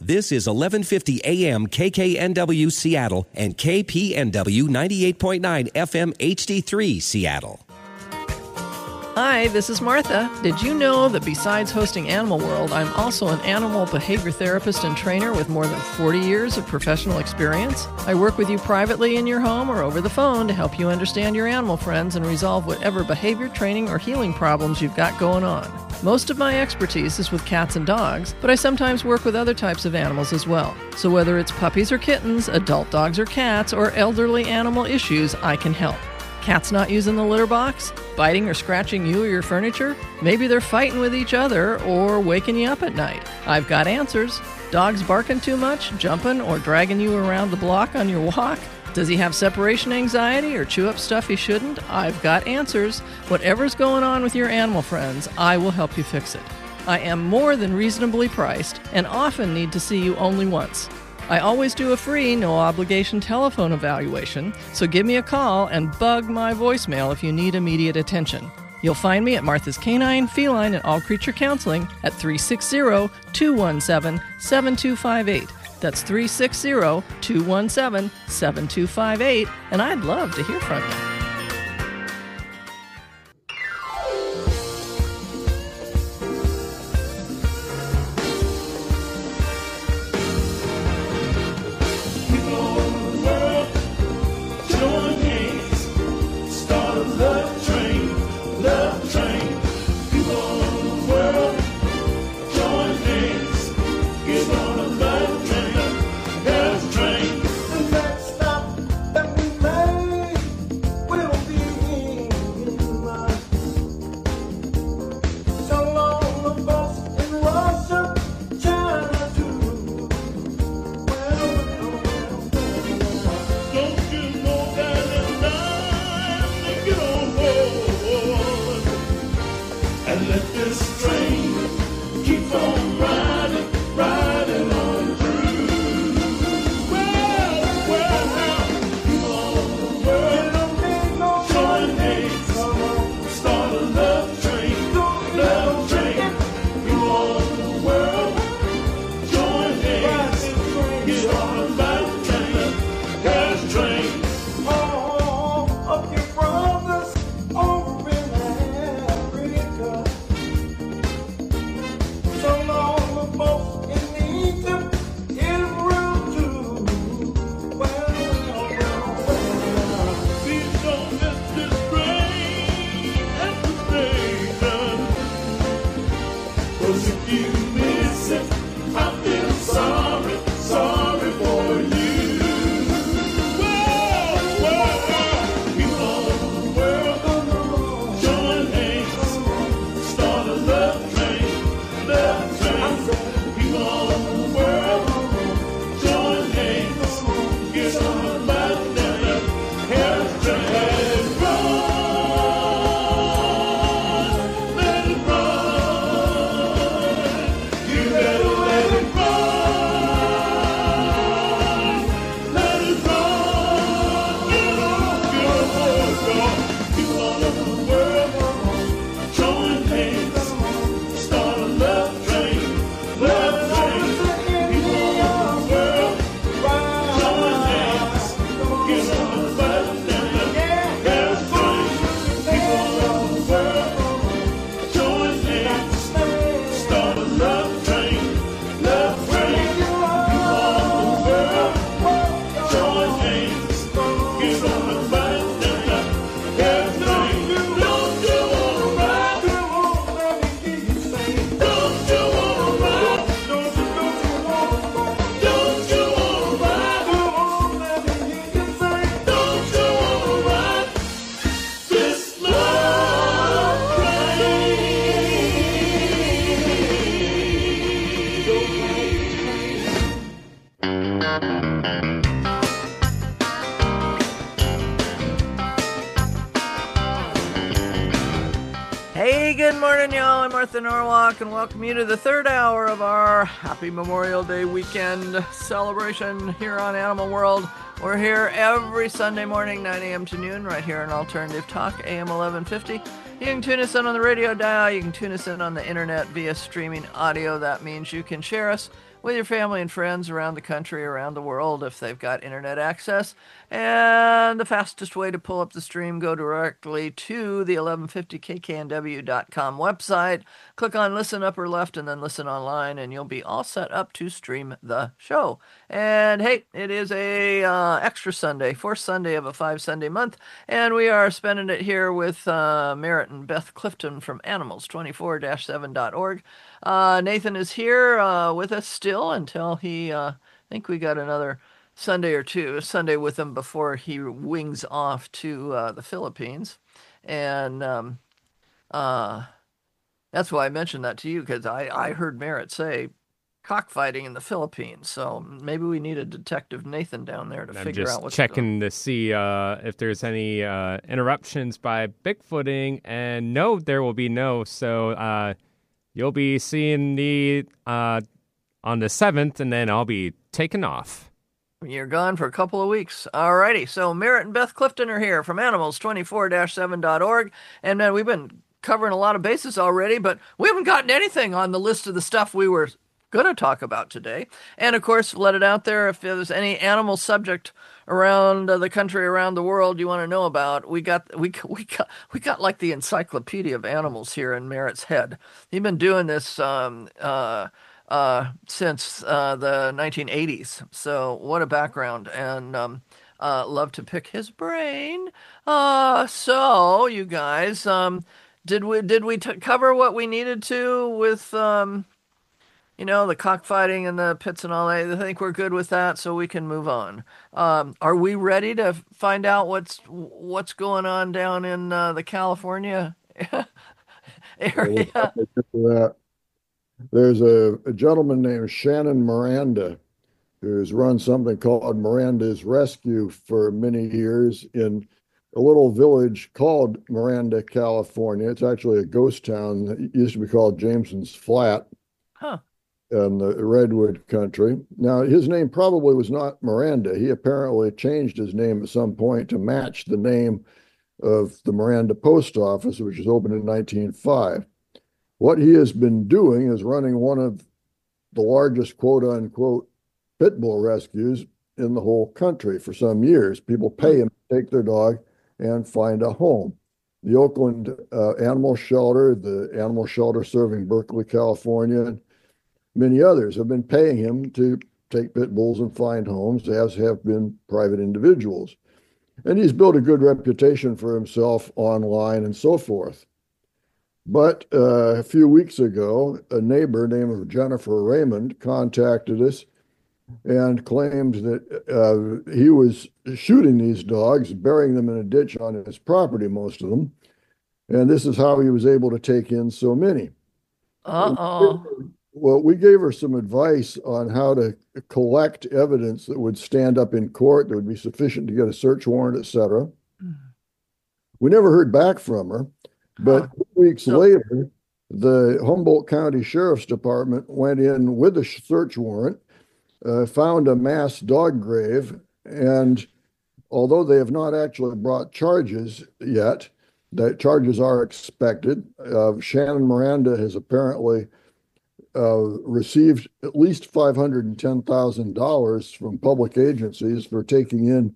This is 1150 AM KKNW Seattle and KPNW 98.9 FM HD3 Seattle. Hi, this is Martha. Did you know that besides hosting Animal World, I'm also an animal behavior therapist and trainer with more than 40 years of professional experience? I work with you privately in your home or over the phone to help you understand your animal friends and resolve whatever behavior training or healing problems you've got going on. Most of my expertise is with cats and dogs, but I sometimes work with other types of animals as well. So whether it's puppies or kittens, adult dogs or cats, or elderly animal issues, I can help. Cats not using the litter box? Biting or scratching you or your furniture? Maybe they're fighting with each other or waking you up at night. I've got answers. Dogs barking too much, jumping or dragging you around the block on your walk? Does he have separation anxiety or chew up stuff he shouldn't? I've got answers. Whatever's going on with your animal friends, I will help you fix it. I am more than reasonably priced and often need to see you only once. I always do a free, no-obligation telephone evaluation, so give me a call and bug my voicemail if you need immediate attention. You'll find me at Martha's Canine, Feline, and All Creature Counseling at 360-217-7258. That's 360-217-7258, and I'd love to hear from you. Hey, good morning, y'all. I'm Martha Norwalk, and welcome you to the third hour of our Happy Memorial Day weekend celebration here on Animal World. We're here every Sunday morning, 9 a.m. to noon, right here on Alternative Talk, AM 1150. You can tune us in on the radio dial. You can tune us in on the internet via streaming audio. That means you can share us with your family and friends around the country, around the world, if they've got internet access. And the fastest way to pull up the stream, go directly to the 1150kknw.com website, click on listen upper left, and then listen online, and you'll be all set up to stream the show. And hey, it is a extra Sunday, fourth Sunday of a 5 Sunday month, and we are spending it here with Merritt and Beth Clifton from animals24-7.org. Nathan is here with us still until I think we got another Sunday or two, Sunday with him before he wings off to the Philippines. And that's why I mentioned that to you, because I heard Merritt say cockfighting in the Philippines. So maybe we need a Detective Nathan down there to figure out what's going on. I'm just checking to see if there's any interruptions by Bigfooting, and no, there will be no. So you'll be seeing me on the 7th, and then I'll be taking off. You're gone for a couple of weeks. Alrighty, so Merritt and Beth Clifton are here from animals24-7.org. And man, we've been covering a lot of bases already, but we haven't gotten anything on the list of the stuff we were going to talk about today. And of course, let it out there if there's any animal subject around the country, around the world you want to know about. We got like the encyclopedia of animals here in Merritt's head. He's been doing this since the 1980s. So what a background, and love to pick his brain. So you guys, did we cover what we needed to with the cockfighting and the pits and all that? I think we're good with that, so we can move on. Are we ready to find out what's going on down in the California area? There's a gentleman named Shannon Miranda who's run something called Miranda's Rescue for many years in a little village called Miranda, California. It's actually a ghost town. It used to be called Jameson's Flat. Huh. In the Redwood country. Now, his name probably was not Miranda. He apparently changed his name at some point to match the name of the Miranda Post Office, which was opened in 1905. What he has been doing is running one of the largest quote-unquote pit bull rescues in the whole country for some years. People pay him to take their dog and find a home. The Oakland Animal Shelter, the animal shelter serving Berkeley, California, many others have been paying him to take pit bulls and find homes, as have been private individuals. And he's built a good reputation for himself online and so forth. But a few weeks ago, a neighbor named Jennifer Raymond contacted us and claimed that he was shooting these dogs, burying them in a ditch on his property, most of them. And this is how he was able to take in so many. Uh-oh. Well, we gave her some advice on how to collect evidence that would stand up in court, that would be sufficient to get a search warrant, etc. We never heard back from her, but 2 weeks later, the Humboldt County Sheriff's Department went in with a search warrant, found a mass dog grave, and although they have not actually brought charges yet, the charges are expected. Shannon Miranda has apparently received at least $510,000 from public agencies for taking in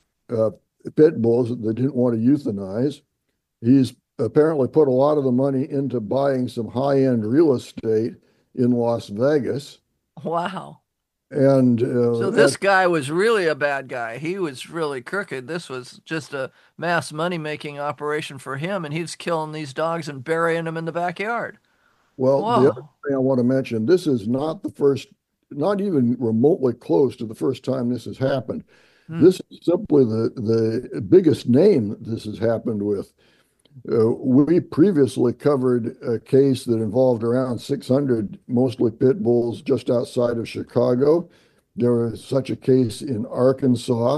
pit bulls that they didn't want to euthanize. He's apparently put a lot of the money into buying some high-end real estate in Las Vegas. Wow. And so this guy was really a bad guy. He was really crooked. This was just a mass money-making operation for him, and he's killing these dogs and burying them in the backyard. Well, Whoa. The other thing I want to mention, this is not the first, not even remotely close to the first time this has happened. This is simply the biggest name this has happened with. We previously covered a case that involved around 600, mostly pit bulls, just outside of Chicago. There was such a case in Arkansas.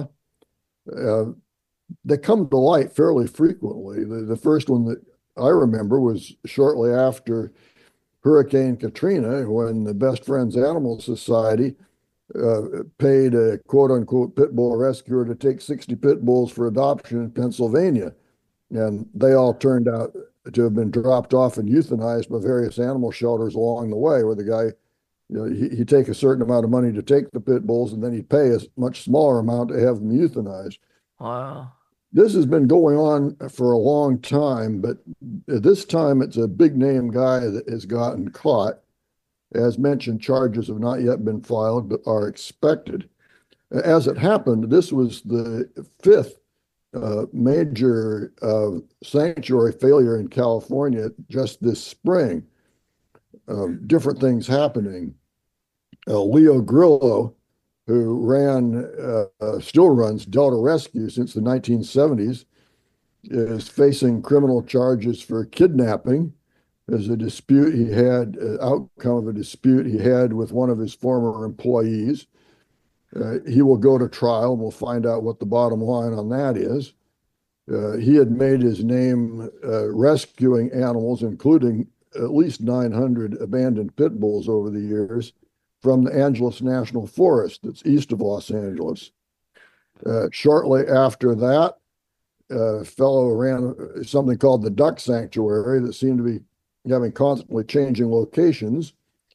They come to light fairly frequently. The first one that I remember was shortly after Hurricane Katrina, when the Best Friends Animal Society paid a quote-unquote pit bull rescuer to take 60 pit bulls for adoption in Pennsylvania. And they all turned out to have been dropped off and euthanized by various animal shelters along the way, where the guy He'd take a certain amount of money to take the pit bulls, and then he'd pay a much smaller amount to have them euthanized. Wow. This has been going on for a long time, but at this time it's a big name guy that has gotten caught. As mentioned, charges have not yet been filed, but are expected. As it happened, this was the fifth major sanctuary failure in California just this spring. Different things happening. Leo Grillo, who still runs Delta Rescue since the 1970s, is facing criminal charges for kidnapping as a dispute he had, outcome of a dispute he had with one of his former employees. He will go to trial, and we'll find out what the bottom line on that is. He had made his name rescuing animals, including at least 900 abandoned pit bulls over the years from the Angeles National Forest that's east of Los Angeles. Shortly after that, a fellow ran something called the Duck Sanctuary that seemed to be having constantly changing locations,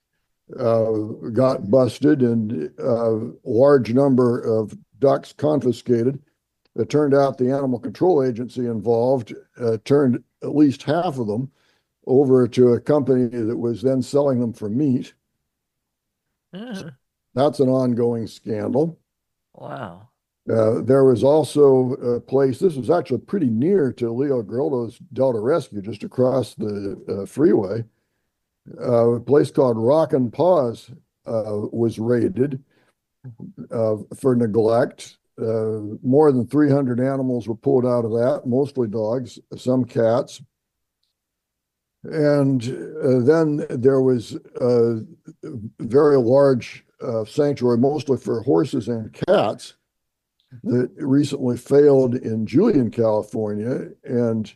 got busted, and a large number of ducks confiscated. It turned out the animal control agency involved turned at least half of them over to a company that was then selling them for meat. So that's an ongoing scandal. Wow. There was also a place, this was actually pretty near to Leo Grillo's Delta Rescue, just across the freeway. A place called Rockin' Paws was raided for neglect. More than 300 animals were pulled out of that, mostly dogs, some cats. And then there was a very large sanctuary, mostly for horses and cats, that recently failed in Julian, California. And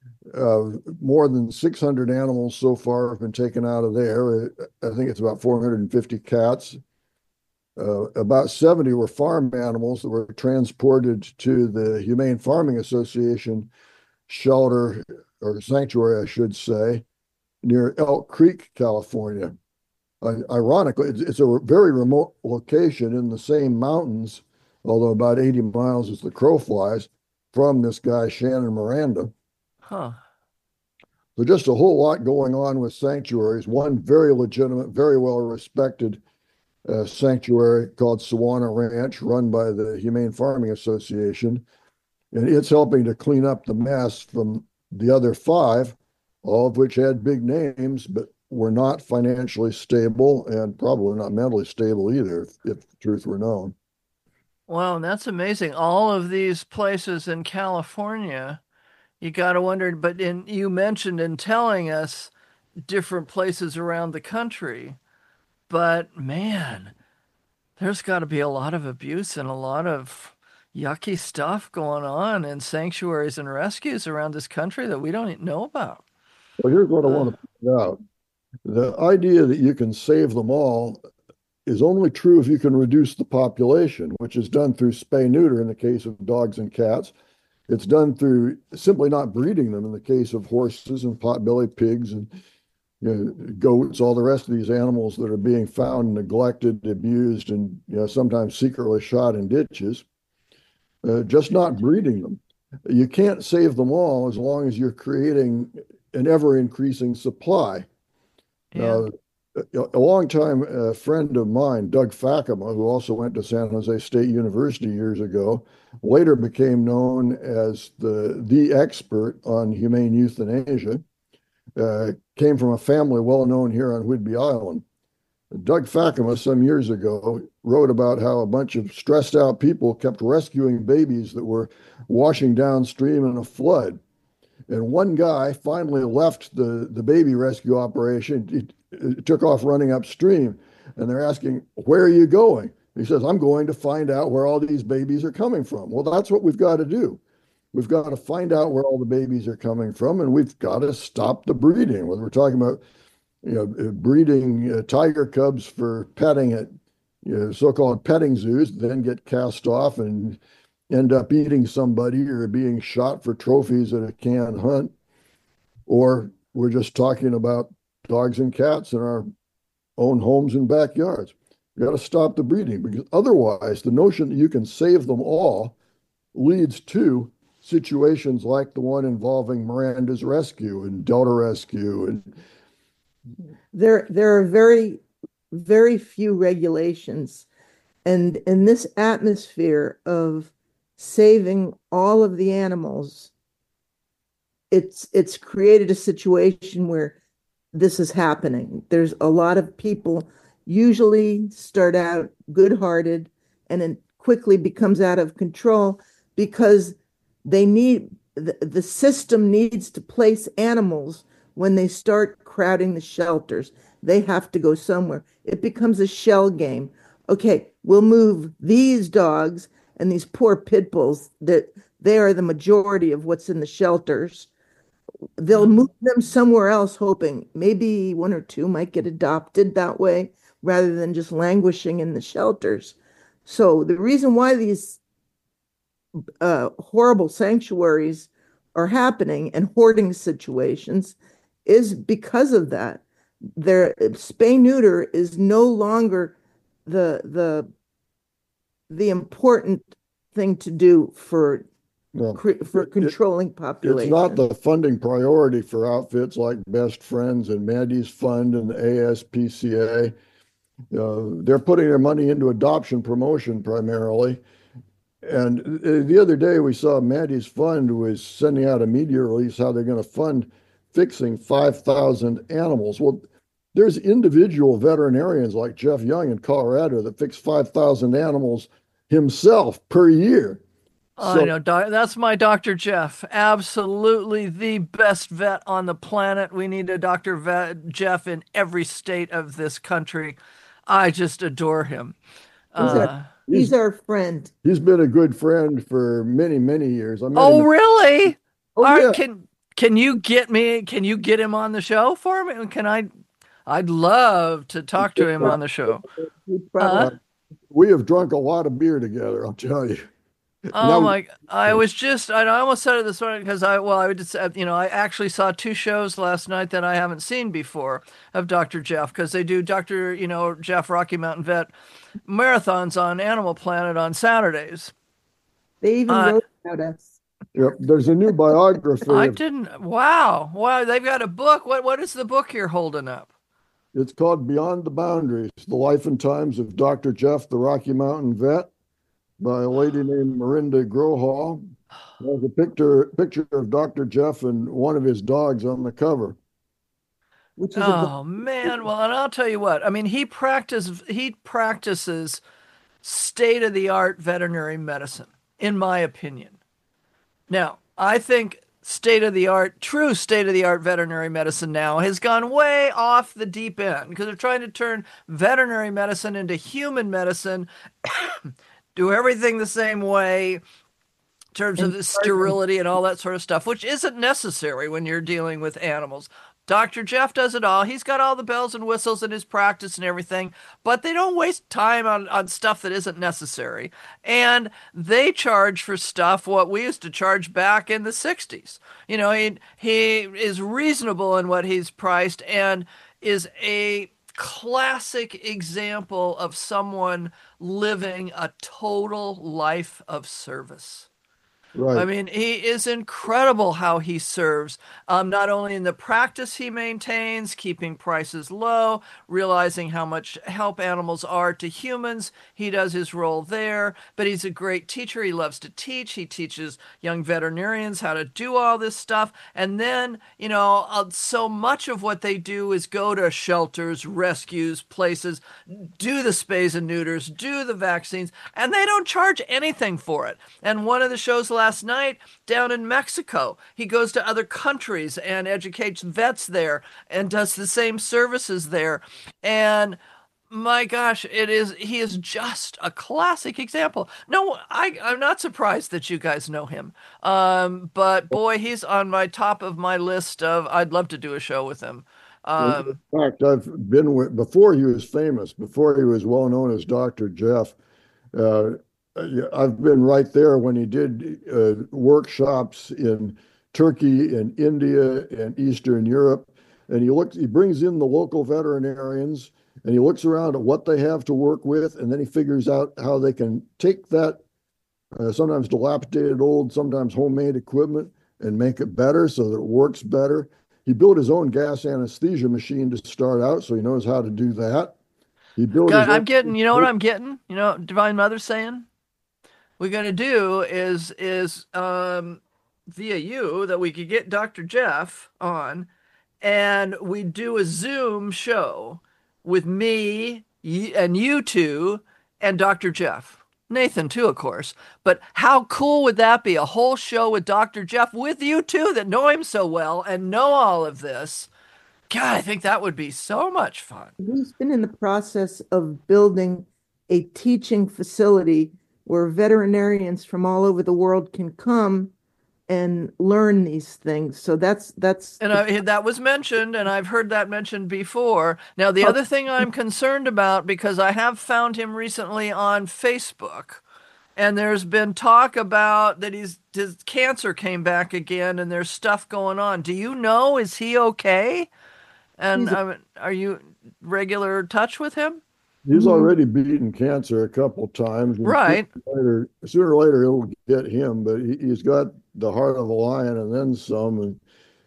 more than 600 animals so far have been taken out of there. I think it's about 450 cats. About 70 were farm animals that were transported to the Humane Farming Association shelter, or sanctuary, I should say, near Elk Creek, California. Ironically, it's a very remote location in the same mountains, although about 80 miles as the crow flies from this guy, Shannon Miranda. Huh. So just a whole lot going on with sanctuaries. One very legitimate, very well respected sanctuary called Sawana Ranch, run by the Humane Farming Association. And it's helping to clean up the mess from the other five, all of which had big names, but were not financially stable and probably not mentally stable either, if the truth were known. Wow, that's amazing. All of these places in California, you got to wonder, but you mentioned in telling us different places around the country, but man, there's got to be a lot of abuse and a lot of yucky stuff going on in sanctuaries and rescues around this country that we don't know about. Well, here's what I want to point out. The idea that you can save them all is only true if you can reduce the population, which is done through spay-neuter in the case of dogs and cats. It's done through simply not breeding them in the case of horses and potbelly pigs and goats, all the rest of these animals that are being found neglected, abused, and sometimes secretly shot in ditches. Just not breeding them. You can't save them all as long as you're creating an ever-increasing supply. Yeah. A long-time friend of mine, Doug Fakema, who also went to San Jose State University years ago, later became known as the expert on humane euthanasia, came from a family well known here on Whidbey Island. Doug Fakema, some years ago, wrote about how a bunch of stressed out people kept rescuing babies that were washing downstream in a flood. And one guy finally left the baby rescue operation. He took off running upstream, and they're asking, "Where are you going?" He says, "I'm going to find out where all these babies are coming from." Well, that's what we've got to do. We've got to find out where all the babies are coming from, and we've got to stop the breeding. Whether we're talking about breeding tiger cubs for petting at so-called petting zoos, then get cast off and end up eating somebody or being shot for trophies at a canned hunt, or we're just talking about dogs and cats in our own homes and backyards. You got to stop the breeding, because otherwise the notion that you can save them all leads to situations like the one involving Miranda's rescue and Delta Rescue. And there are very few regulations, and in this atmosphere of saving all of the animals, it's created a situation where this is happening. There's a lot of people usually start out good-hearted and then quickly becomes out of control because the system needs to place animals when they start crowding the shelters. They have to go somewhere. It becomes a shell game. Okay, we'll move these dogs and these poor pit bulls that they are the majority of what's in the shelters. They'll move them somewhere else, hoping maybe one or two might get adopted that way rather than just languishing in the shelters. So the reason why these horrible sanctuaries are happening and hoarding situations is because of that. Their spay neuter is no longer the important thing to do for controlling population. It's not the funding priority for outfits like Best Friends and Maddie's Fund and the ASPCA. They're putting their money into adoption promotion primarily. And the other day we saw Maddie's Fund was sending out a media release how they're going to fund fixing 5,000 animals. Well, there's individual veterinarians like Jeff Young in Colorado that fix 5,000 animals himself per year. I know, that's my Dr. Jeff. Absolutely the best vet on the planet. We need a Dr. Jeff in every state of this country. I just adore him. He's our friend. He's been a good friend for many, many years. Oh, really? Oh, yeah. Can you get him on the show for me? I'd love to talk to him on the show. We have drunk a lot of beer together, I'll tell you. Oh my! I almost said it this morning because I actually saw two shows last night that I haven't seen before of Dr. Jeff, because they do Dr. Jeff Rocky Mountain Vet marathons on Animal Planet on Saturdays. They even wrote about us. Yep, there's a new biography. Wow! They've got a book. What is the book you're holding up? It's called Beyond the Boundaries: The Life and Times of Dr. Jeff, the Rocky Mountain Vet, by a lady named Marinda Grohol. There's a picture of Dr. Jeff and one of his dogs on the cover. Man. Well, and I'll tell you what. I mean, he practices state-of-the-art veterinary medicine, in my opinion. Now, I think true state-of-the-art veterinary medicine now has gone way off the deep end because they're trying to turn veterinary medicine into human medicine, do everything the same way in terms of the sterility and all that sort of stuff, which isn't necessary when you're dealing with animals. Dr. Jeff does it all. He's got all the bells and whistles in his practice and everything, but they don't waste time on stuff that isn't necessary. And they charge for stuff what we used to charge back in the 60s. He is reasonable in what he's priced and is a classic example of someone living a total life of service. Right. I mean, he is incredible how he serves, not only in the practice he maintains, keeping prices low, realizing how much help animals are to humans. He does his role there, but he's a great teacher. He loves to teach. He teaches young veterinarians how to do all this stuff. And then, so much of what they do is go to shelters, rescues, places, do the spays and neuters, do the vaccines, and they don't charge anything for it. And one of the shows last night down in Mexico, he goes to other countries and educates vets there and does the same services there. And my gosh, he is just a classic example. No, I'm not surprised that you guys know him. But boy, he's on my top of my list of I'd love to do a show with him. In fact, I've been before he was famous, before he was well known as Dr. Jeff. I've been right there when he did workshops in Turkey and India and Eastern Europe. And he brings in the local veterinarians and he looks around at what they have to work with, and then he figures out how they can take that sometimes dilapidated old, sometimes homemade equipment and make it better so that it works better. He built his own gas anesthesia machine to start out, so he knows how to do that. He built God, his I'm own. getting, you know what I'm getting? You know, Divine Mother saying? We're going to do is via you that we could get Dr. Jeff on and we do a Zoom show with me and you two and Dr. Jeff. Nathan too, of course. But how cool would that be? A whole show with Dr. Jeff with you two that know him so well and know all of this. God, I think that would be so much fun. He's been in the process of building a teaching facility where veterinarians from all over the world can come and learn these things. So that's And that was mentioned, and I've heard that mentioned before. Now, the other thing I'm concerned about, because I have found him recently on Facebook, and there's been talk about that his cancer came back again, and there's stuff going on. Do you know? Is he okay? And are you regular touch with him? He's already beaten cancer a couple times. Right. Sooner or later, it'll get him, but he's got the heart of a lion and then some. And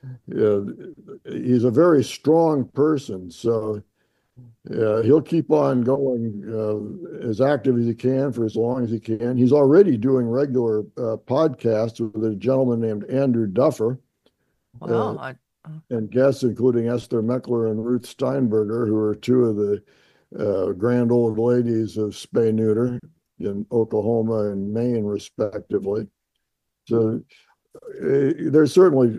he's a very strong person. So he'll keep on going as active as he can for as long as he can. He's already doing regular podcasts with a gentleman named Andrew Duffer. Wow. And guests including Esther Meckler and Ruth Steinberger, who are two of the grand old ladies of spay neuter in Oklahoma and Maine, respectively. So there's certainly,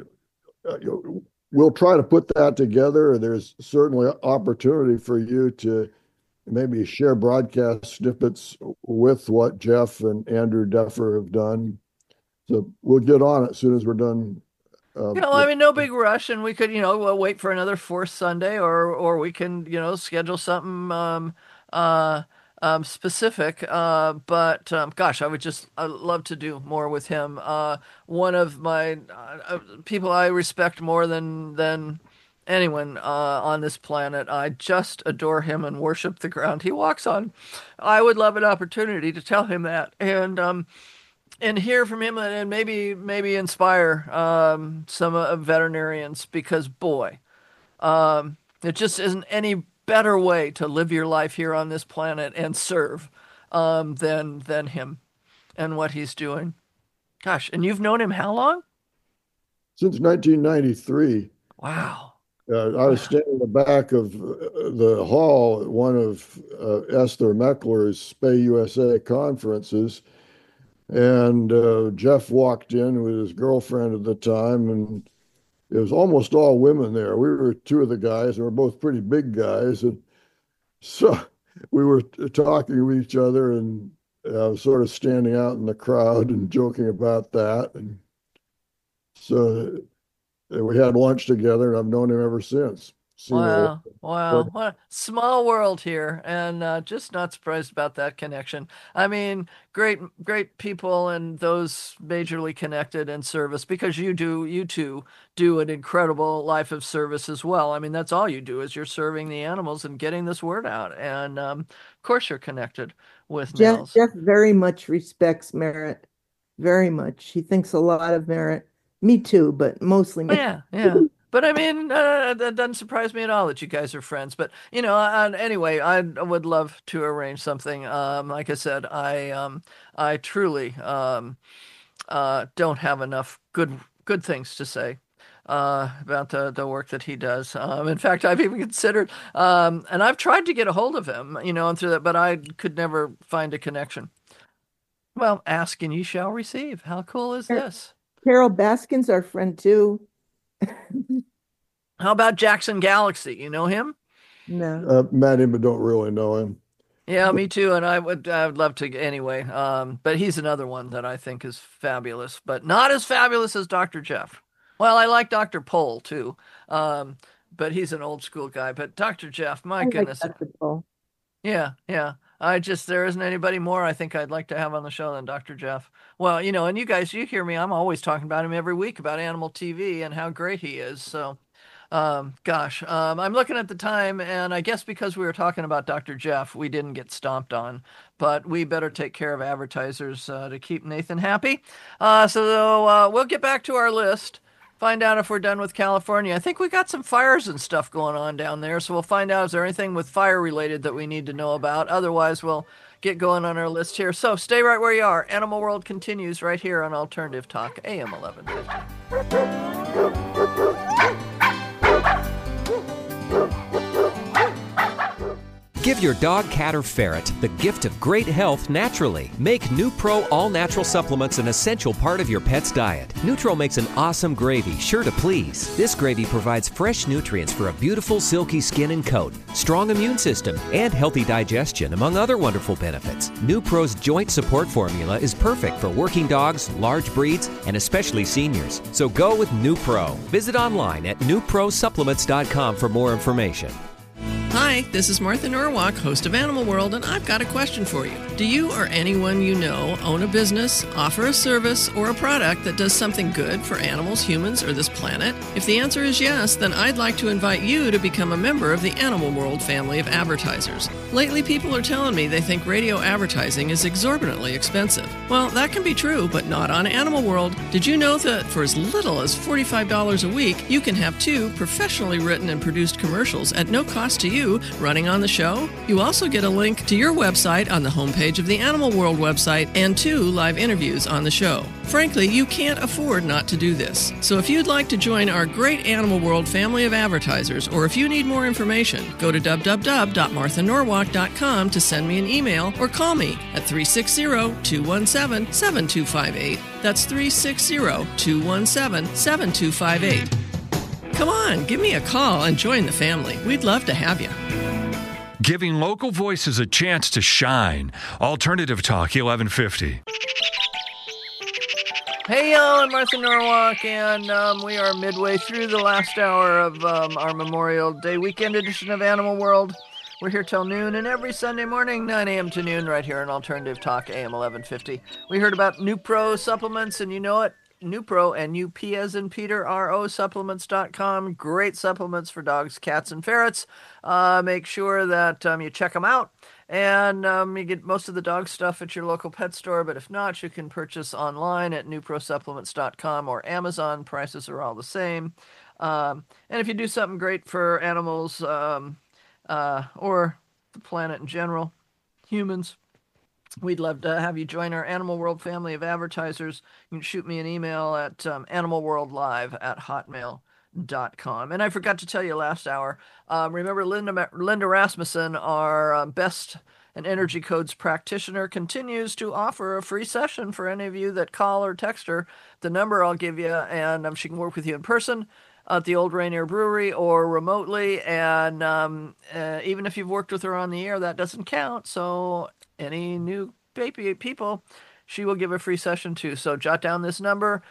we'll try to put that together. There's certainly opportunity for you to maybe share broadcast snippets with what Jeff and Andrew Duffer have done. So we'll get on it as soon as we're done. I mean, no big rush, and we could, we'll wait for another fourth Sunday, or we can, schedule something specific. But gosh, I'd love to do more with him. One of my people I respect more than anyone on this planet. I just adore him and worship the ground he walks on. I would love an opportunity to tell him that, and hear from him and maybe inspire some veterinarians, because boy, it just isn't any better way to live your life here on this planet and serve than him and what he's doing. Gosh, and you've known him how long? Since 1993. Wow. I was standing in the back of the hall at one of Esther Meckler's Spay USA conferences. And Jeff walked in with his girlfriend at the time, and it was almost all women there. We were two of the guys, and we're both pretty big guys. And so we were talking with each other and sort of standing out in the crowd and joking about that. And so we had lunch together, and I've known him ever since. Wow. What a small world here, and just not surprised about that connection. I mean, great people and those majorly connected in service, because you two do an incredible life of service as well. I mean, that's all you do, is you're serving the animals and getting this word out. And of course you're connected with Nels. Jeff very much respects Merritt, very much. He thinks a lot of Merritt. Me too, but mostly Merritt. Yeah. But I mean, that doesn't surprise me at all that you guys are friends. But anyway, I would love to arrange something. Like I said, I truly don't have enough good things to say about the work that he does. In fact, I've even considered, and I've tried to get a hold of him, and through that, but I could never find a connection. Well, ask and ye shall receive. How cool is this? Carol Baskin's our friend too. How about Jackson Galaxy? You know him? No. Met him, but don't really know him. Yeah, me too. And I would love to anyway. But he's another one that I think is fabulous, but not as fabulous as Dr. Jeff. Well, I like Dr. Pole too. But he's an old school guy. But Dr. Jeff, my goodness. Dr. Pole. Yeah. There isn't anybody more I think I'd like to have on the show than Dr. Jeff. Well, and you guys, you hear me, I'm always talking about him every week about Animal TV and how great he is. So, I'm looking at the time, and I guess because we were talking about Dr. Jeff, we didn't get stomped on, but we better take care of advertisers to keep Nathan happy. So we'll get back to our list, find out if we're done with California. I think we got some fires and stuff going on down there, so we'll find out is there anything with fire related that we need to know about. Otherwise, we'll get going on our list here. So stay right where you are. Animal World continues right here on Alternative Talk, AM 1150. Give your dog, cat, or ferret the gift of great health naturally. Make NuPro all-natural supplements an essential part of your pet's diet. Nutro makes an awesome gravy, sure to please. This gravy provides fresh nutrients for a beautiful, silky skin and coat, strong immune system, and healthy digestion, among other wonderful benefits. NuPro's joint support formula is perfect for working dogs, large breeds, and especially seniors. So go with NuPro. Visit online at nuprosupplements.com for more information. Hi, this is Martha Norwalk, host of Animal World, and I've got a question for you. Do you or anyone you know own a business, offer a service, or a product that does something good for animals, humans, or this planet? If the answer is yes, then I'd like to invite you to become a member of the Animal World family of advertisers. Lately, people are telling me they think radio advertising is exorbitantly expensive. Well, that can be true, but not on Animal World. Did you know that for as little as $45 a week, you can have 2 professionally written and produced commercials at no cost to you running on the show? You also get a link to your website on the homepage of the Animal World website and 2 live interviews on the show. Frankly, you can't afford not to do this. So if you'd like to join our great Animal World family of advertisers, or if you need more information, go to www.marthanorwalk.com to send me an email or call me at 360-217-7258. That's 360-217-7258. Come on, give me a call and join the family. We'd love to have you. Giving local voices a chance to shine. Alternative Talk 1150. Hey, y'all, I'm Martha Norwalk, and we are midway through the last hour of our Memorial Day weekend edition of Animal World. We're here till noon, and every Sunday morning, 9 a.m. to noon, right here on Alternative Talk, AM 1150. We heard about NuPro supplements, and you know it. NuPro, N-U-P as in Peter, R-O, supplements.com. Great supplements for dogs, cats, and ferrets. Make sure that you check them out. And you get most of the dog stuff at your local pet store, but if not, you can purchase online at nuprosupplements.com or Amazon. Prices are all the same. And if you do something great for animals or the planet in general, humans, we'd love to have you join our Animal World family of advertisers. You can shoot me an email at animalworldlive@hotmail.com. And I forgot to tell you last hour, remember Linda Rasmussen, our Best and Energy Codes practitioner, continues to offer a free session for any of you that call or text her. The number I'll give you, and she can work with you in person at the Old Rainier Brewery or remotely. And even if you've worked with her on the air, that doesn't count. So any new people, she will give a free session too. So jot down this number,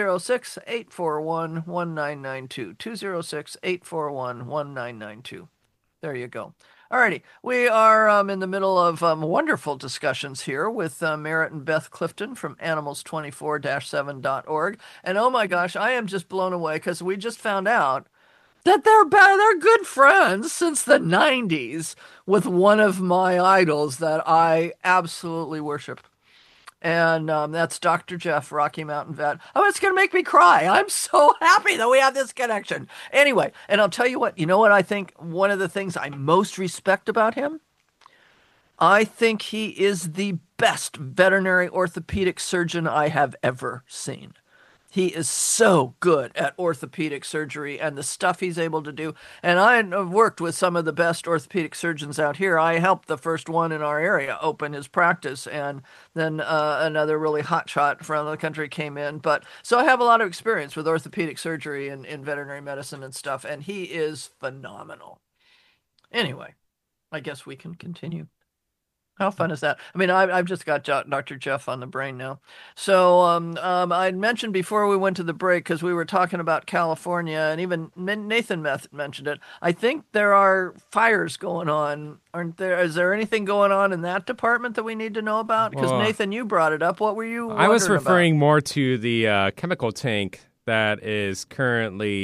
206-841-1992, 206-841-1992. There you go. Alrighty, we are in the middle of wonderful discussions here with Merritt and Beth Clifton from animals24-7.org. And oh my gosh, I am just blown away because we just found out that they're good friends since the 90s with one of my idols that I absolutely worship. And that's Dr. Jeff, Rocky Mountain Vet. Oh, it's going to make me cry. I'm so happy that we have this connection. Anyway, and I'll tell you what I think one of the things I most respect about him? I think he is the best veterinary orthopedic surgeon I have ever seen. He is so good at orthopedic surgery and the stuff he's able to do. And I've worked with some of the best orthopedic surgeons out here. I helped the first one in our area open his practice, and then another really hotshot from the country came in. But so I have a lot of experience with orthopedic surgery and in veterinary medicine and stuff, and he is phenomenal. Anyway, I guess we can continue. How fun is that? I mean, I've just got Dr. Jeff on the brain now. So I mentioned before we went to the break, because we were talking about California, and even Nathan mentioned it. I think there are fires going on, aren't there? Is there anything going on in that department that we need to know about? Because Nathan, you brought it up. What were you wondering I was referring about? more to the chemical tank that is currently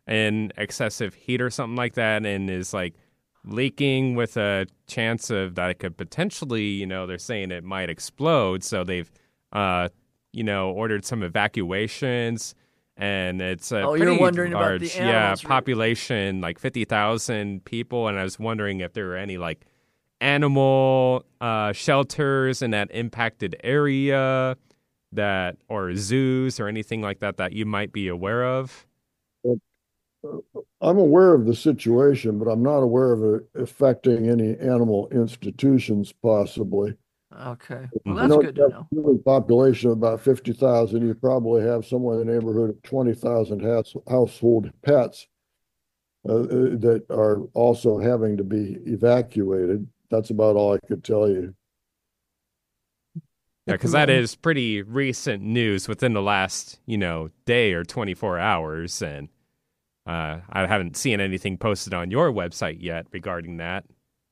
in excessive heat or something like that, and is like leaking with a chance of that it could potentially, they're saying it might explode. So they've, ordered some evacuations, and it's a pretty you're wondering about large, the animals, population, like 50,000 people. And I was wondering if there were any like animal shelters in that impacted area or zoos or anything like that you might be aware of. I'm aware of the situation, but I'm not aware of it affecting any animal institutions, possibly. Okay. Mhm. Well, that's good to know. With a population of about 50,000, you probably have somewhere in the neighborhood of 20,000 household pets that are also having to be evacuated. That's about all I could tell you. Yeah, because that is pretty recent news within the last, day or 24 hours. And I haven't seen anything posted on your website yet regarding that.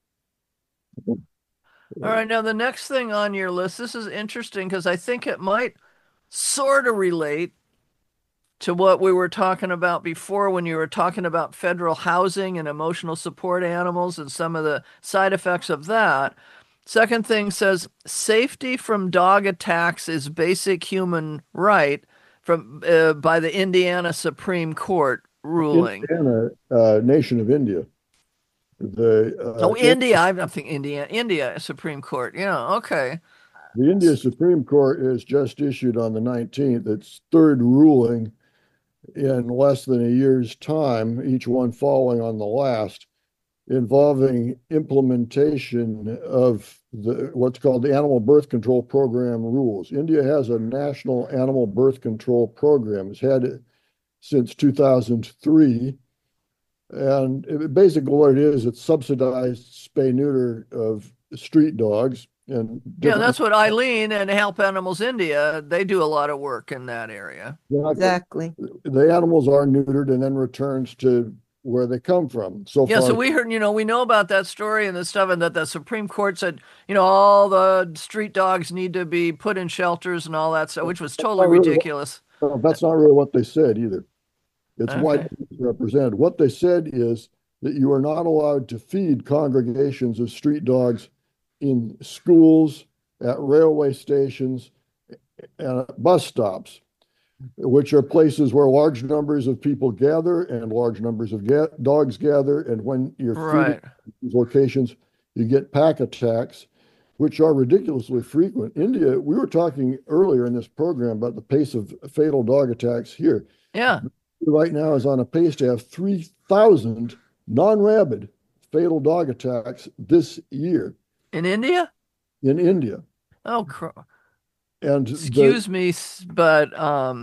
All right, now the next thing on your list, this is interesting because I think it might sort of relate to what we were talking about before when you were talking about federal housing and emotional support animals and some of the side effects of that. Second thing says safety from dog attacks is basic human right by the Indiana Supreme Court ruling. Indiana, nation of India. India. I'm thinking India Supreme Court. Yeah, okay. The India Supreme Court has just issued on the 19th its third ruling in less than a year's time, each one following on the last, involving implementation of what's called the Animal Birth Control Program rules. India has a national animal birth control program. It's had it since 2003. And basically what it is, it's subsidized spay-neuter of street dogs. And that's what Eileen and Help Animals India, they do a lot of work in that area. Exactly. The animals are neutered and then returned to where they come from. So we heard, we know about that story and the stuff, and that the Supreme Court said, all the street dogs need to be put in shelters and all that stuff, which was totally ridiculous. No, that's not really what they said either. It's widely represented. What they said is that you are not allowed to feed congregations of street dogs in schools, at railway stations, and at bus stops, which are places where large numbers of people gather and large numbers of dogs gather. And when you're feeding these locations, you get pack attacks, which are ridiculously frequent. India, we were talking earlier in this program about the pace of fatal dog attacks here. Yeah. Right now is on a pace to have 3,000 non-rabid fatal dog attacks this year. In India? In India. Oh, and excuse me, but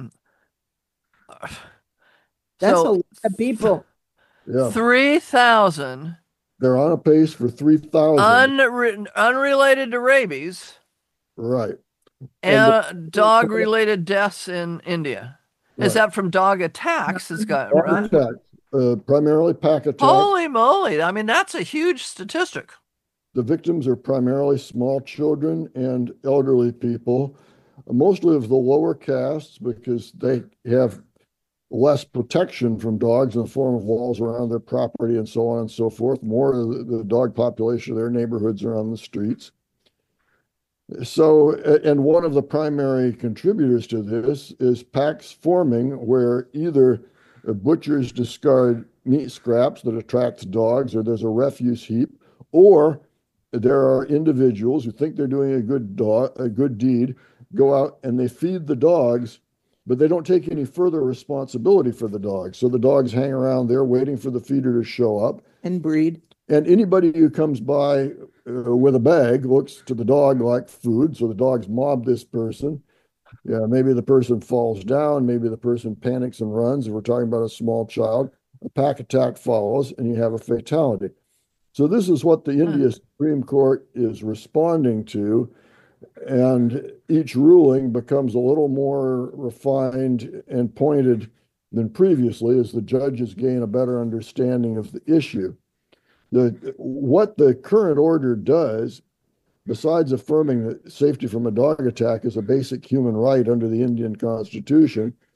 that's a lot of people. Yeah. 3,000. They're on a pace for 3,000. Unrelated to rabies. Right. And dog-related deaths in India. Right. Is that from dog attacks? Attacks, primarily pack attacks. Holy moly. I mean, that's a huge statistic. The victims are primarily small children and elderly people, mostly of the lower castes, because they have less protection from dogs in the form of walls around their property and so on and so forth. More of the dog population of their neighborhoods are on the streets. So, and one of the primary contributors to this is packs forming where either butchers discard meat scraps that attracts dogs, or there's a refuse heap, or there are individuals who think they're doing a good deed, go out and they feed the dogs, but they don't take any further responsibility for the dogs. So the dogs hang around there waiting for the feeder to show up. And breed. And anybody who comes by with a bag looks to the dog like food. So the dogs mob this person. Yeah, maybe the person falls down. Maybe the person panics and runs. If we're talking about a small child, a pack attack follows and you have a fatality. So this is what the India Supreme Court is responding to. And each ruling becomes a little more refined and pointed than previously as the judges gain a better understanding of the issue. What the current order does, besides affirming that safety from a dog attack is a basic human right under the Indian Constitution,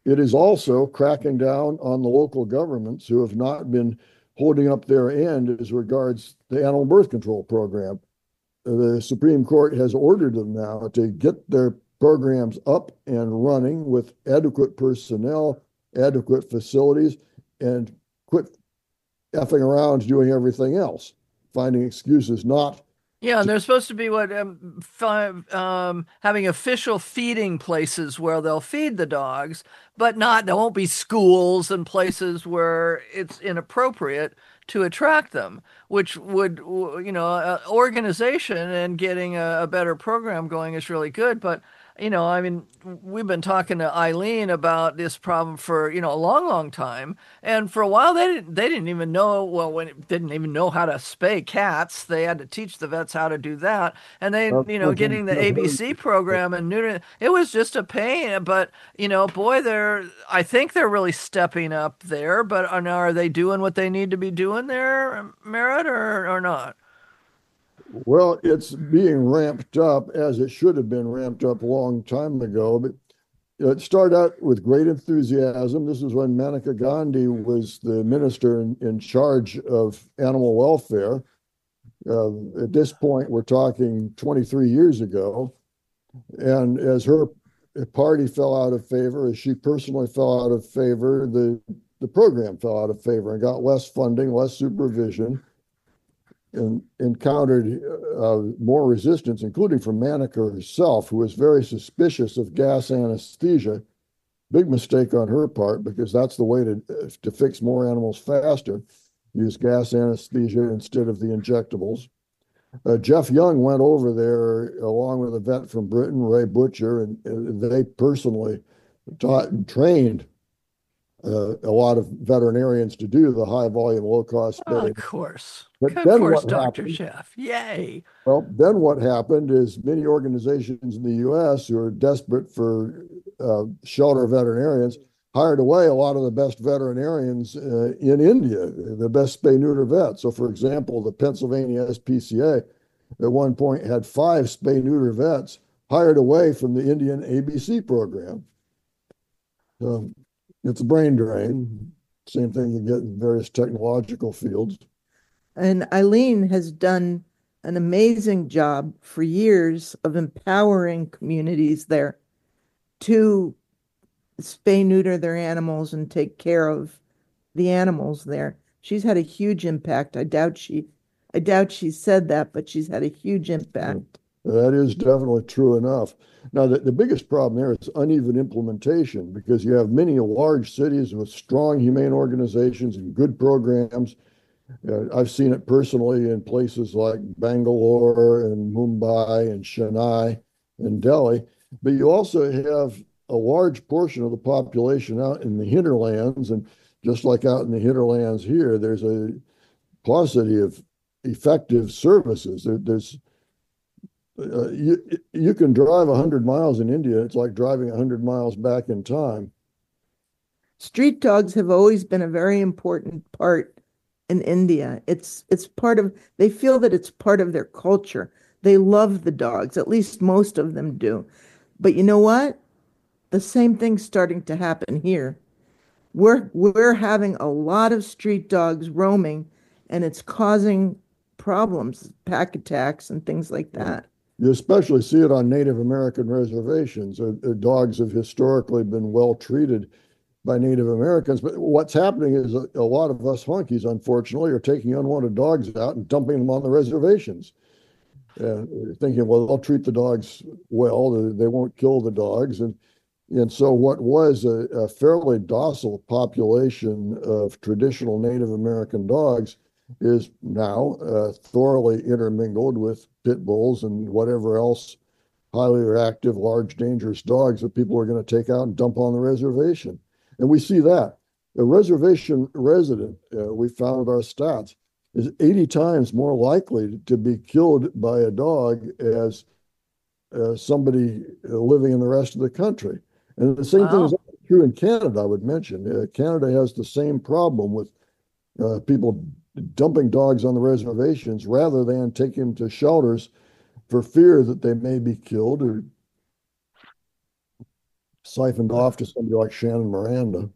it is also cracking down on the local governments who have not been holding up their end as regards the animal birth control program. The Supreme Court has ordered them now to get their programs up and running with adequate personnel, adequate facilities, and quit effing around doing everything else, finding excuses not. Yeah, and there's supposed to be having official feeding places where they'll feed the dogs, but there won't be schools and places where it's inappropriate to attract them, which would, organization and getting a better program going is really good. But I mean, we've been talking to Eileen about this problem for, a long, long time. And for a while, they didn't even know, didn't even know how to spay cats. They had to teach the vets how to do that. And they, getting the ABC program and neuter, it was just a pain. But, boy, I think they're really stepping up there. But are they doing what they need to be doing there, Merritt, or not? Well, it's being ramped up as it should have been ramped up a long time ago. But it started out with great enthusiasm. This is when Maneka Gandhi was the minister in charge of animal welfare. At this point, we're talking 23 years ago. And as her party fell out of favor, as she personally fell out of favor, the program fell out of favor and got less funding, less supervision, and encountered more resistance, including from Maneka herself, who was very suspicious of gas anesthesia. Big mistake on her part, because that's the way to fix more animals faster. Use gas anesthesia instead of the injectables. Jeff Young went over there along with a vet from Britain, Ray Butcher, and they personally taught and trained a lot of veterinarians to do the high volume, low cost spay. Of course. But of then course, what Dr. happened, Chef. Yay. Well, then what happened is many organizations in the U.S. who are desperate for shelter veterinarians hired away a lot of the best veterinarians in India, the best spay-neuter vets. So, for example, the Pennsylvania SPCA at one point had 5 spay-neuter vets hired away from the Indian ABC program. So it's a brain drain. Same thing you get in various technological fields. And Eileen has done an amazing job for years of empowering communities there to spay neuter their animals and take care of the animals there. She's had a huge impact. I doubt she said that, but she's had a huge impact. That is definitely true enough. Now, the biggest problem there is uneven implementation, because you have many large cities with strong humane organizations and good programs. I've seen it personally in places like Bangalore and Mumbai and Chennai and Delhi. But you also have a large portion of the population out in the hinterlands. And just like out in the hinterlands here, there's a paucity of effective services. You can drive 100 miles in India. It's like driving 100 miles back in time. Street dogs have always been a very important part in India. It's part of, they feel that it's part of their culture. They love the dogs, at least most of them do. But you know what? The same thing's starting to happen here. We're having a lot of street dogs roaming, and it's causing problems, pack attacks and things like that. You especially see it on Native American reservations. Dogs have historically been well treated by Native Americans, but what's happening is a lot of us honkies, unfortunately, are taking unwanted dogs out and dumping them on the reservations, and thinking, well, they'll treat the dogs well, they won't kill the dogs, and so what was a fairly docile population of traditional Native American dogs is now thoroughly intermingled with pit bulls and whatever else highly reactive, large, dangerous dogs that people are going to take out and dump on the reservation. And we see that. A reservation resident, we found our stats, is 80 times more likely to be killed by a dog as somebody living in the rest of the country. And the same thing is true in Canada, I would mention. Canada has the same problem with people dumping dogs on the reservations rather than taking them to shelters for fear that they may be killed or siphoned off to somebody like Shannon Miranda.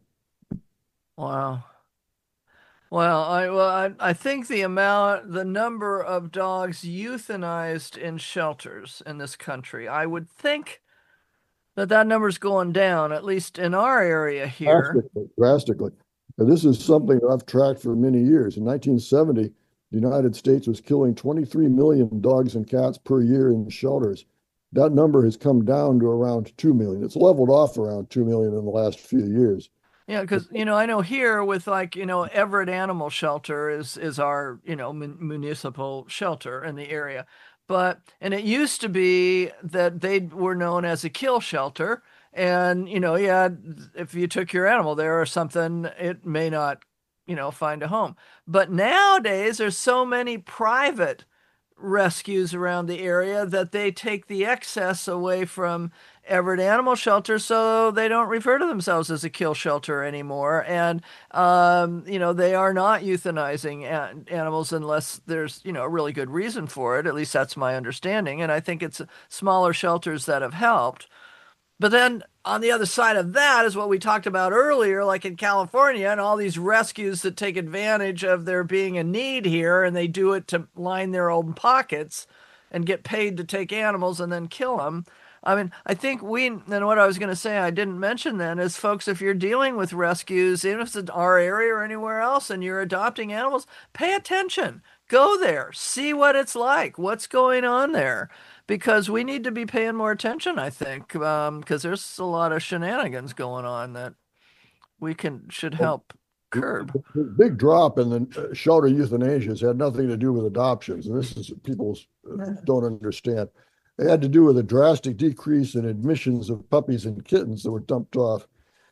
Wow. Well, I think the number of dogs euthanized in shelters in this country, I would think that number's going down, at least in our area here. Drastically. And this is something that I've tracked for many years. In 1970, the United States was killing 23 million dogs and cats per year in shelters. That number has come down to around 2 million. It's leveled off around 2 million in the last few years. Yeah, because, I know here with Everett Animal Shelter is our, municipal shelter in the area. And it used to be that they were known as a kill shelter. And, if you took your animal there or something, it may not, find a home. But nowadays, there's so many private rescues around the area that they take the excess away from Everett Animal Shelter, so they don't refer to themselves as a kill shelter anymore. And, they are not euthanizing animals unless there's, a really good reason for it. At least that's my understanding. And I think it's smaller shelters that have helped. But then on the other side of that is what we talked about earlier, like in California and all these rescues that take advantage of there being a need here, and they do it to line their own pockets and get paid to take animals and then kill them. I mean, I think and what I was going to say I didn't mention then is, folks, if you're dealing with rescues, even if it's in our area or anywhere else, and you're adopting animals, pay attention. Go there. See what it's like. What's going on there? Because we need to be paying more attention, I think, because there's a lot of shenanigans going on that we should help curb. The big drop in the shelter euthanasias had nothing to do with adoptions, and this is people don't understand. It had to do with a drastic decrease in admissions of puppies and kittens that were dumped off.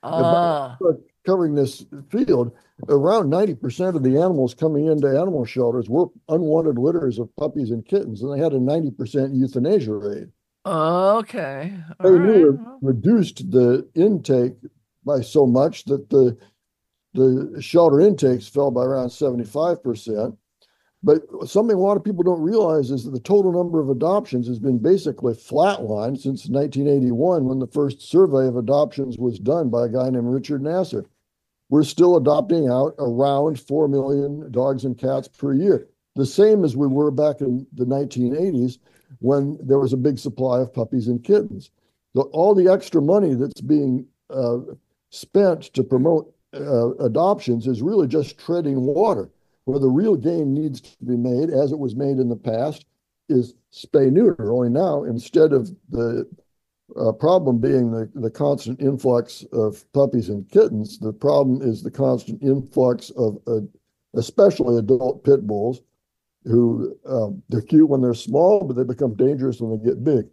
Covering this field, around 90% of the animals coming into animal shelters were unwanted litters of puppies and kittens, and they had a 90% euthanasia rate. Okay. They reduced the intake by so much that the shelter intakes fell by around 75%. But something a lot of people don't realize is that the total number of adoptions has been basically flatlined since 1981, when the first survey of adoptions was done by a guy named Richard Nasser. We're still adopting out around 4 million dogs and cats per year, the same as we were back in the 1980s when there was a big supply of puppies and kittens. So all the extra money that's being spent to promote adoptions is really just treading water. Where the real gain needs to be made, as it was made in the past, is spay-neuter. Only now, instead of the problem being the constant influx of puppies and kittens, the problem is the constant influx of especially adult pit bulls, who they're cute when they're small, but they become dangerous when they get big.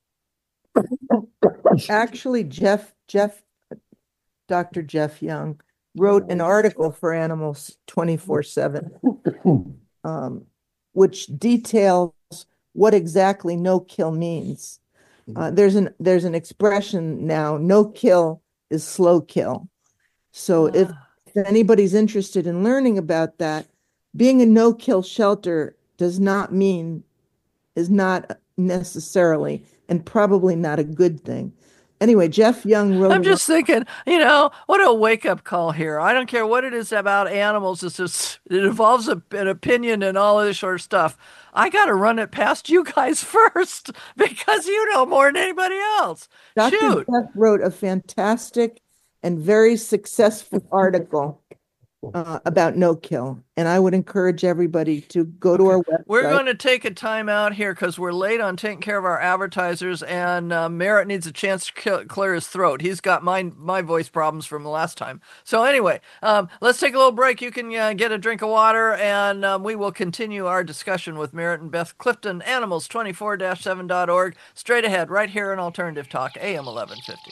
Actually, Dr. Jeff Young wrote an article for Animals 24/7, which details what exactly no-kill means. There's an expression now: no kill is slow kill. So if anybody's interested in learning about that, being a no-kill shelter is not necessarily and probably not a good thing. Anyway, Jeff Young wrote. I'm just thinking, what a wake-up call here. I don't care what it is about animals. It involves an opinion and all of this sort of stuff. I got to run it past you guys first because you know more than anybody else. Dr. Shoot. Jeff wrote a fantastic and very successful article about no-kill, and I would encourage everybody to go to our website. We're going to take a time out here because we're late on taking care of our advertisers, and Merritt needs a chance to clear his throat. He's got my voice problems from the last time. So anyway, let's take a little break. You can get a drink of water, and we will continue our discussion with Merritt and Beth Clifton, animals24-7.org, straight ahead, right here on Alternative Talk, AM 1150.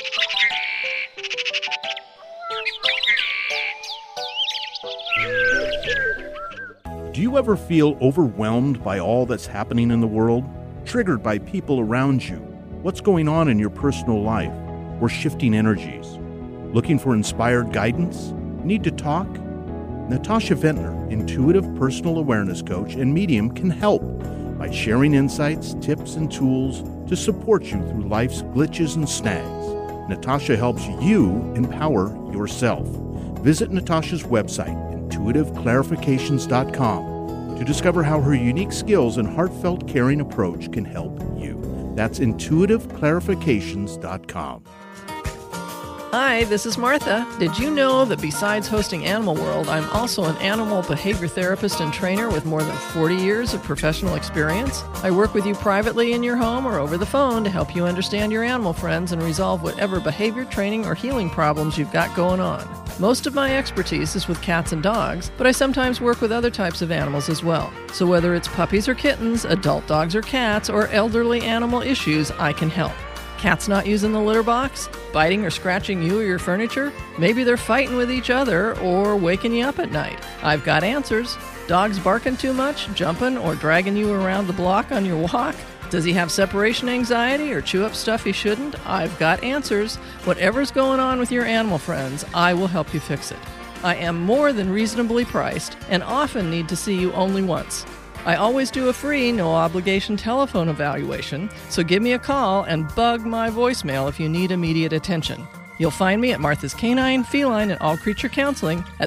Do you ever feel overwhelmed by all that's happening in the world? Triggered by people around you? What's going on in your personal life? Or shifting energies? Looking for inspired guidance? Need to talk? Natasha Ventnor, intuitive personal awareness coach and medium, can help by sharing insights, tips, and tools to support you through life's glitches and snags. Natasha helps you empower yourself. Visit Natasha's website, intuitiveclarifications.com, to discover how her unique skills and heartfelt caring approach can help you. That's intuitiveclarifications.com. Hi, this is Martha. Did you know that besides hosting Animal World, I'm also an animal behavior therapist and trainer with more than 40 years of professional experience? I work with you privately in your home or over the phone to help you understand your animal friends and resolve whatever behavior training or healing problems you've got going on. Most of my expertise is with cats and dogs, but I sometimes work with other types of animals as well. So whether it's puppies or kittens, adult dogs or cats, or elderly animal issues, I can help. Cats not using the litter box? Biting or scratching you or your furniture? Maybe they're fighting with each other or waking you up at night. I've got answers. Dogs barking too much, jumping, or dragging you around the block on your walk? Does he have separation anxiety or chew up stuff he shouldn't? I've got answers. Whatever's going on with your animal friends, I will help you fix it. I am more than reasonably priced and often need to see you only once. I always do a free, no-obligation telephone evaluation, so give me a call and bug my voicemail if you need immediate attention. You'll find me at Martha's Canine, Feline, and All Creature Counseling at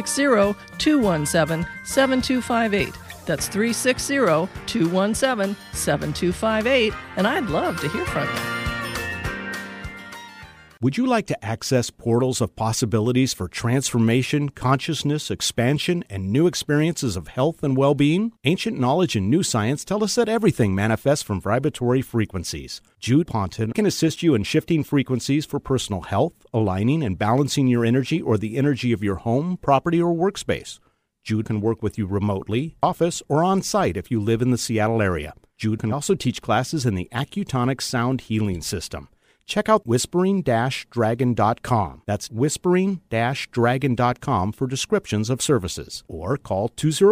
360-217-7258. That's 360-217-7258, and I'd love to hear from you. Would you like to access portals of possibilities for transformation, consciousness, expansion, and new experiences of health and well-being? Ancient knowledge and new science tell us that everything manifests from vibratory frequencies. Jude Ponton can assist you in shifting frequencies for personal health, aligning and balancing your energy or the energy of your home, property, or workspace. Jude can work with you remotely, office, or on-site if you live in the Seattle area. Jude can also teach classes in the Accutonic Sound Healing System. Check out whispering-dragon.com. That's whispering-dragon.com for descriptions of services. Or call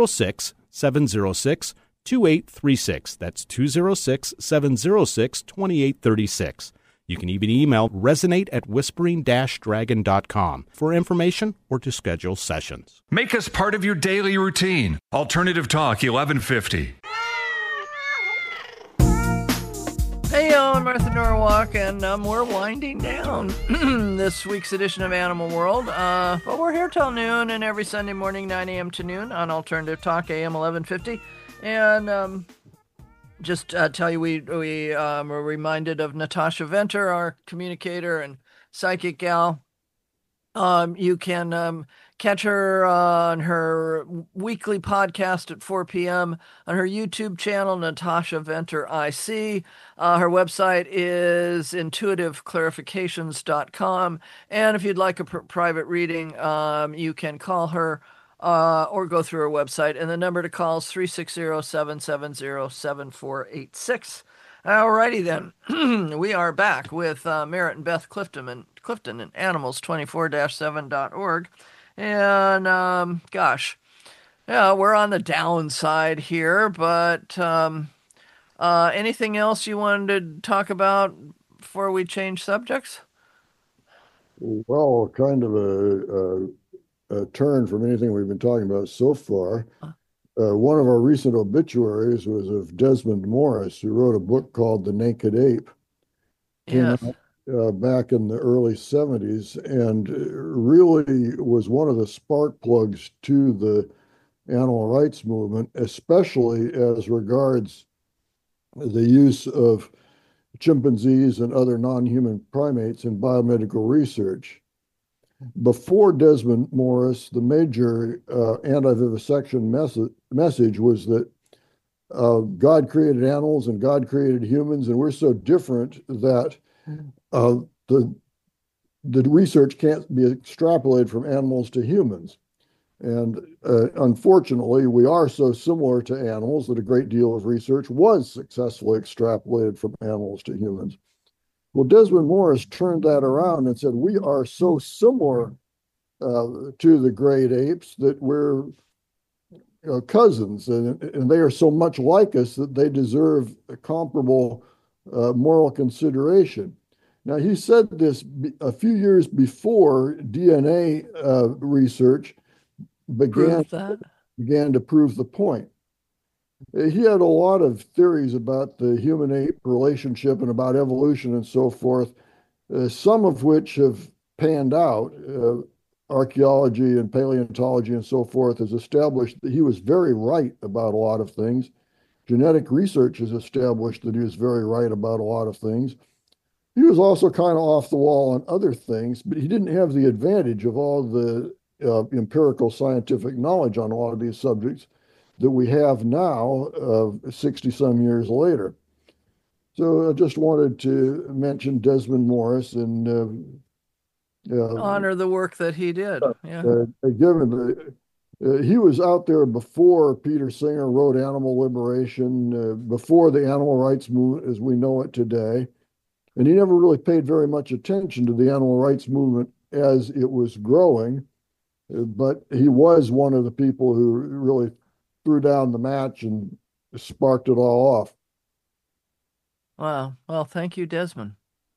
206-706-2836. That's 206-706-2836. You can even email resonate@whispering-dragon.com for information or to schedule sessions. Make us part of your daily routine. Alternative Talk 1150. Hey, y'all, I'm Martha Norwalk, and we're winding down this week's edition of Animal World. But we're here till noon, and every Sunday morning, 9 a.m. to noon on Alternative Talk, AM 1150. And just tell you, we were reminded of Natasha Venter, our communicator and psychic gal. You can catch her on her weekly podcast at 4 p.m. on her YouTube channel, Natasha Venter IC. Her website is intuitiveclarifications.com. And if you'd like a private reading, you can call her or go through her website. And the number to call is 360-770-7486. Alrighty then. We are back with Merritt and Beth Clifton and animals24-7.org. And gosh, yeah, we're on the downside here, but anything else you wanted to talk about before we change subjects? Well, kind of a turn from anything we've been talking about so far. One of our recent obituaries was of Desmond Morris, who wrote a book called The Naked Ape. Yes. Back in the early 70s, and really was one of the spark plugs to the animal rights movement, especially as regards the use of chimpanzees and other non-human primates in biomedical research. Before Desmond Morris, the major anti-vivisection message was that God created animals and God created humans, and we're so different that the research can't be extrapolated from animals to humans. And unfortunately, we are so similar to animals that a great deal of research was successfully extrapolated from animals to humans. Well, Desmond Morris turned that around and said, we are so similar to the great apes that we're cousins, and they are so much like us that they deserve a comparable moral consideration. Now, he said this a few years before DNA research began to prove the point. He had a lot of theories about the human-ape relationship and about evolution and so forth, some of which have panned out. Archaeology and paleontology and so forth has established that he was very right about a lot of things. Genetic research has established that he was very right about a lot of things. He was also kind of off the wall on other things, but he didn't have the advantage of all the empirical scientific knowledge on a lot of these subjects that we have now, 60 some years later. So I just wanted to mention Desmond Morris and honor the work that he did. Yeah. Given he was out there before Peter Singer wrote Animal Liberation, before the animal rights movement as we know it today. And he never really paid very much attention to the animal rights movement as it was growing. But he was one of the people who really threw down the match and sparked it all off. Wow. Well, thank you, Desmond.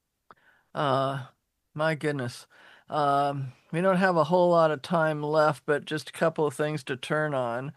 My goodness. We don't have a whole lot of time left, but just a couple of things to turn on.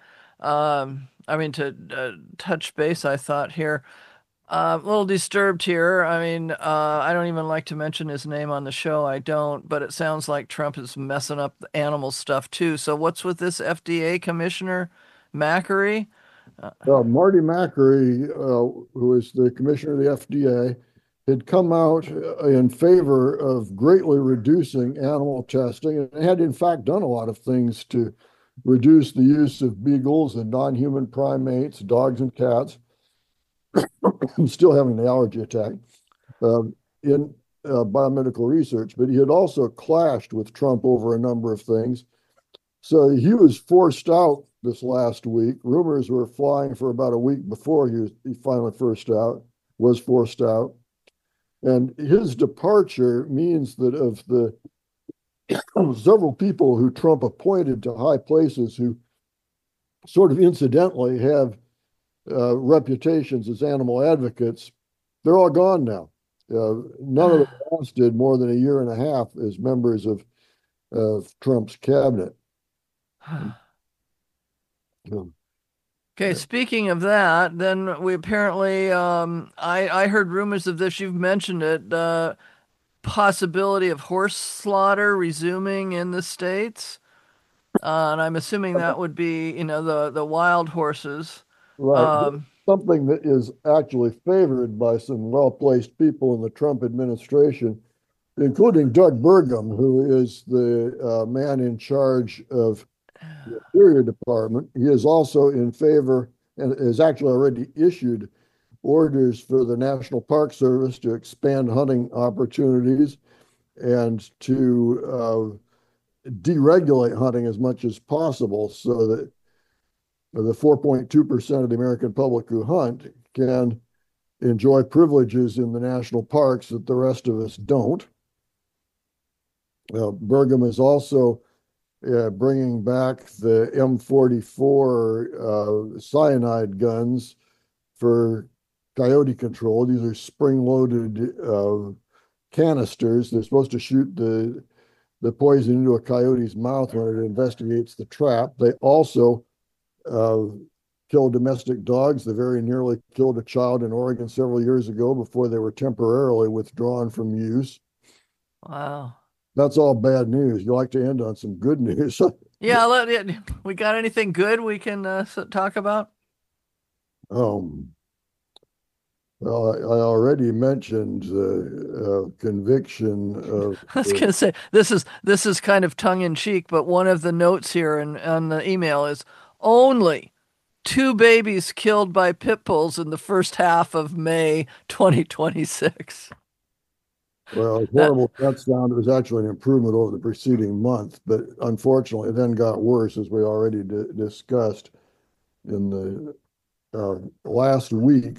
To touch base, I thought here. A little disturbed here. I don't even like to mention his name on the show. I don't, but it sounds like Trump is messing up the animal stuff too. So what's with this FDA commissioner, Makary? Marty Makary, who is the commissioner of the FDA, had come out in favor of greatly reducing animal testing and had in fact done a lot of things to reduce the use of beagles and non-human primates, dogs and cats. I'm still having the allergy attack in biomedical research, but he had also clashed with Trump over a number of things. So he was forced out this last week. Rumors were flying for about a week before he finally was forced out. And his departure means that of the several people who Trump appointed to high places who sort of incidentally have reputations as animal advocates, they're all gone now. None of them lasted more than a year and a half as members of Trump's cabinet. Okay, speaking of that, then we apparently, I heard rumors of this, you've mentioned it, possibility of horse slaughter resuming in the States. And I'm assuming that would be, the wild horses. Right. Something that is actually favored by some well-placed people in the Trump administration, including Doug Burgum, who is the man in charge of the Interior Department. He is also in favor and has actually already issued orders for the National Park Service to expand hunting opportunities and to deregulate hunting as much as possible so that the 4.2% of the American public who hunt can enjoy privileges in the national parks that the rest of us don't. Burgum is also bringing back the M44 cyanide guns for coyote control. These are spring-loaded canisters. They're supposed to shoot the poison into a coyote's mouth when it investigates the trap. They also kill domestic dogs. They very nearly killed a child in Oregon several years ago before they were temporarily withdrawn from use. Wow. That's all bad news. You like to end on some good news. Yeah, we got anything good we can talk about? Well, I already mentioned the conviction of. I was going to say this is kind of tongue in cheek, but one of the notes here on the email is only 2 babies killed by pit bulls in the first half of May 2026. Well, as horrible as that sounded, it was actually an improvement over the preceding month, but unfortunately, it then got worse, as we already discussed in the last week.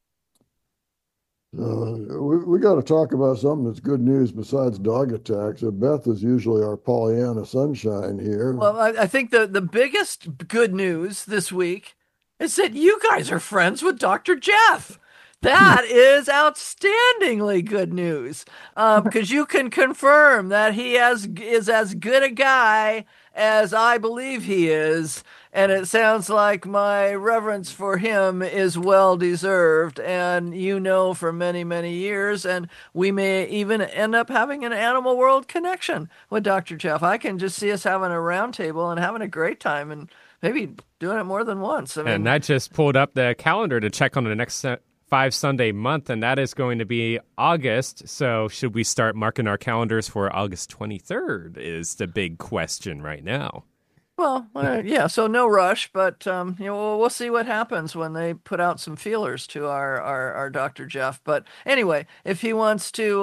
We got to talk about something that's good news besides dog attacks. Beth is usually our Pollyanna sunshine here. Well, I think the biggest good news this week is that you guys are friends with Dr. Jeff. That is outstandingly good news because you can confirm that he is as good a guy as I believe he is. And it sounds like my reverence for him is well deserved. And for many, many years. And we may even end up having an Animal World connection with Dr. Jeff. I can just see us having a roundtable and having a great time and maybe doing it more than once. And I just pulled up the calendar to check on the next 5 Sunday month, and that is going to be August. So should we start marking our calendars for August 23rd is the big question right now. Well, yeah, so no rush, but we'll see what happens when they put out some feelers to our Dr. Jeff. But anyway, if he wants to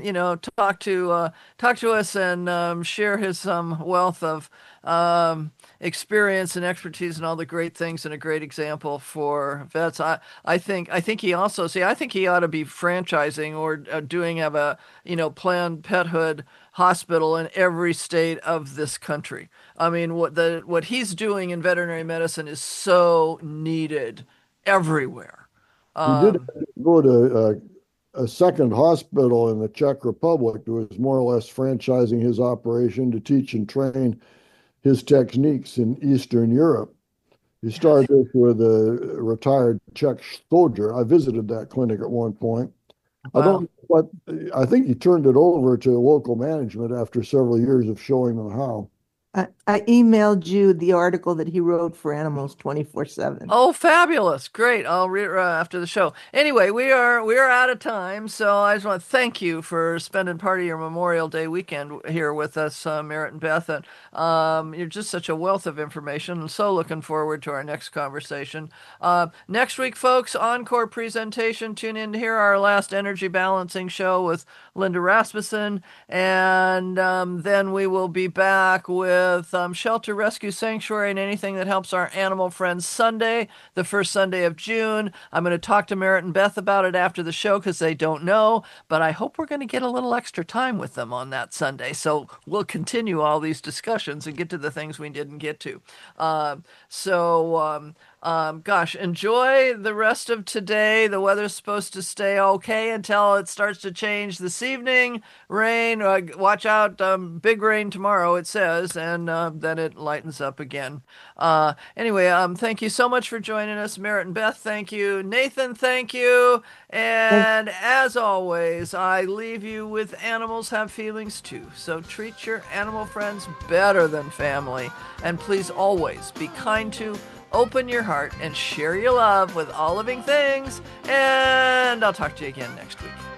talk to us and share his wealth of experience and expertise and all the great things and a great example for vets, I think he also I think he ought to be franchising or have a Planned Parenthood hospital in every state of this country. I mean, what he's doing in veterinary medicine is so needed everywhere. He did go to a second hospital in the Czech Republic who was more or less franchising his operation to teach and train his techniques in Eastern Europe. He started this with a retired Czech soldier. I visited that clinic at one point. Wow. I think he turned it over to local management after several years of showing them how. I emailed you the article that he wrote for Animals 24/7. Oh, fabulous. Great. I'll read it after the show. Anyway, we are out of time, so I just want to thank you for spending part of your Memorial Day weekend here with us, Merritt and Beth. And you're just such a wealth of information. I'm so looking forward to our next conversation. Next week, folks, encore presentation. Tune in to hear our last energy balancing show with Linda Rasmussen. And then we will be back with Shelter Rescue Sanctuary and anything that helps our animal friends Sunday, the first Sunday of June. I'm going to talk to Merritt and Beth about it after the show because they don't know, but I hope we're going to get a little extra time with them on that Sunday. So we'll continue all these discussions and get to the things we didn't get to. Gosh, enjoy the rest of today. The weather's supposed to stay okay until it starts to change this evening. Rain, watch out, big rain tomorrow, it says, and then it lightens up again. Anyway, thank you so much for joining us. Merritt and Beth, thank you. Nathan, thank you. And as always, I leave you with animals have feelings too. So treat your animal friends better than family. And please always be kind to, open your heart, and share your love with all living things. And I'll talk to you again next week.